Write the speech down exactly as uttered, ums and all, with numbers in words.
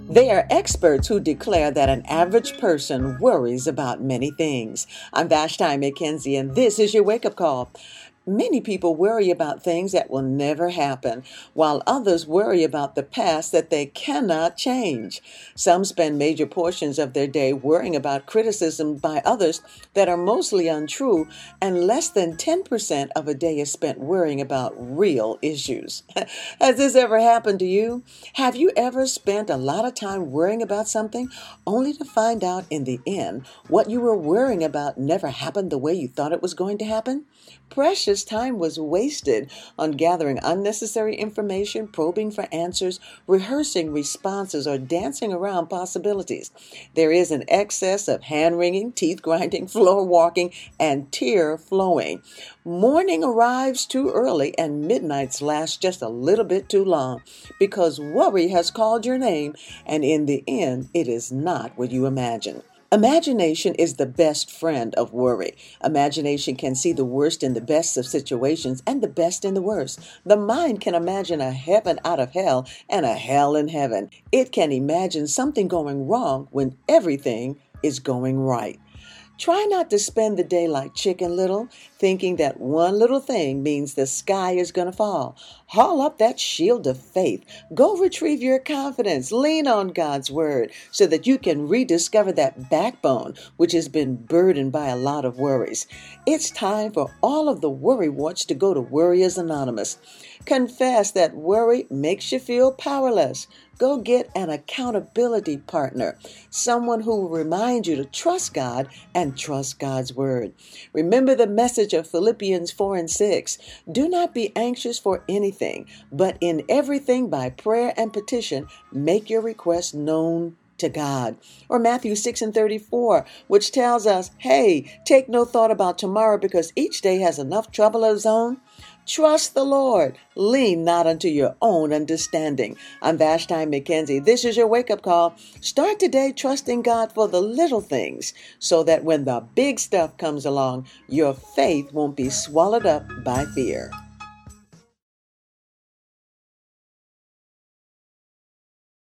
They are experts who declare that an average person worries about many things. I'm Vashti McKenzie, and this is your wake-up call. Many people worry about things that will never happen, while others worry about the past that they cannot change. Some spend major portions of their day worrying about criticism by others that are mostly untrue, and less than ten percent of a day is spent worrying about real issues. Has this ever happened to you? Have you ever spent a lot of time worrying about something only to find out in the end what you were worrying about never happened the way you thought it was going to happen? Precious time was wasted on gathering unnecessary information, probing for answers, rehearsing responses, or dancing around possibilities. There is an excess of hand-wringing, teeth-grinding, floor-walking, and tear-flowing. Morning arrives too early, and midnights last just a little bit too long, because worry has called your name, and in the end, it is not what you imagine. Imagination is the best friend of worry. Imagination can see the worst in the best of situations and the best in the worst. The mind can imagine a heaven out of hell and a hell in heaven. It can imagine something going wrong when everything is going right. Try not to spend the day like Chicken Little, thinking that one little thing means the sky is going to fall. Haul up that shield of faith. Go retrieve your confidence. Lean on God's word so that you can rediscover that backbone which has been burdened by a lot of worries. It's time for all of the worry warts to go to Worriers Anonymous. Confess that worry makes you feel powerless. Go get an accountability partner, someone who will remind you to trust God and trust God's word. Remember the message of Philippians four and six. Do not be anxious for anything, but in everything by prayer and petition, make your requests known to God. Or Matthew six and thirty-four, which tells us, hey, take no thought about tomorrow because each day has enough trouble of its own. Trust the Lord. Lean not unto your own understanding. I'm Vashti McKenzie. This is your wake-up call. Start today trusting God for the little things so that when the big stuff comes along, your faith won't be swallowed up by fear.